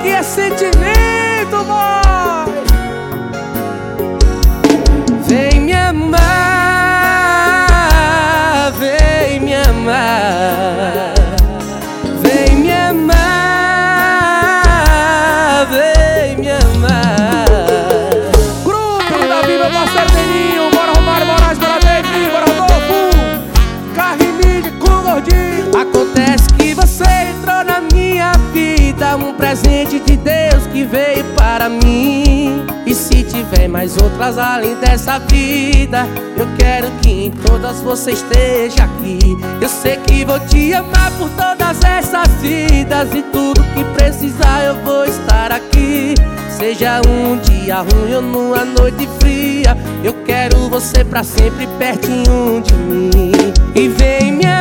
que é sentimento, boy. Vem me amar, vem me amar, vem me amar, vem me amar. Grupo Davi, meu parceiro Beninho, bora Romário Moraes, bora David, bora Rodolfo, Carrimide com o Gordinho. Acontece que você entrou na minha vida, um presente de Deus que veio para mim. E se tiver mais outras além dessa vida, eu quero que em todas você esteja aqui. Eu sei que vou te amar por todas essas vidas, e tudo que precisar eu vou estar aqui. Seja um dia ruim ou numa noite fria, eu quero você pra sempre pertinho de mim. E vem me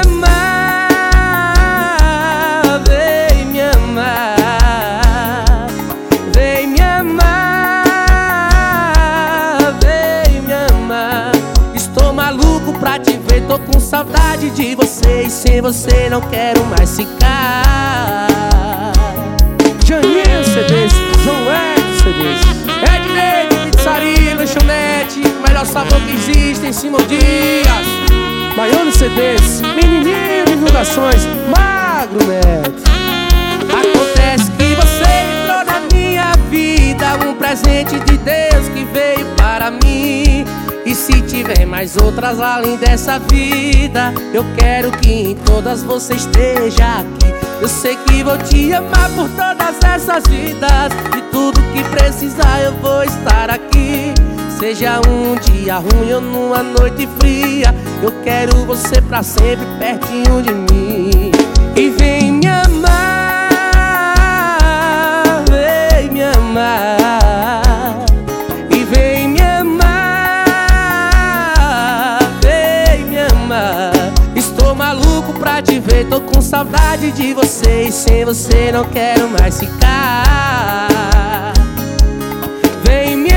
amar, vem me amar, vem me amar, vem me amar. Estou maluco pra te ver, tô com saudade de você, e sem você não quero mais ficar. Janinho CDs, João Ed CDs, Ednei, pizzaria, lanchonete, melhor sabor que existe em Simão Dias, Baiano CDs, Menininho Divulgações, Magro Neto. Acontece que você entrou na minha vida, um presente de Deus que veio para mim. E se tiver mais outras além dessa vida, eu quero que em todas você esteja aqui. Eu sei que vou te amar por todas essas vidas, e tudo que precisar eu vou estar aqui. Seja um dia ruim ou numa noite fria, eu quero você pra sempre pertinho de mim. E vem me amar, vem me amar, e vem me amar, vem me amar. Estou maluco pra te ver, tô com saudade de você, e sem você não quero mais ficar. Vem me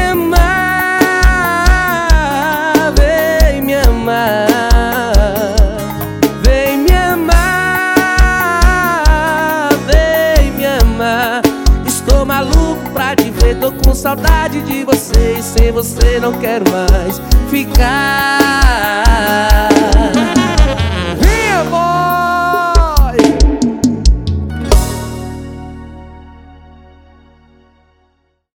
amar, vem me amar, vem me amar, vem me amar. Estou maluco pra te ver, tô com saudade de você, e sem você não quero mais ficar.